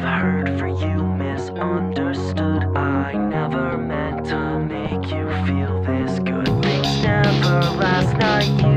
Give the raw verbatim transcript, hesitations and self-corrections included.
heard for you misunderstood. I never meant to make you feel this good. Things never last night. You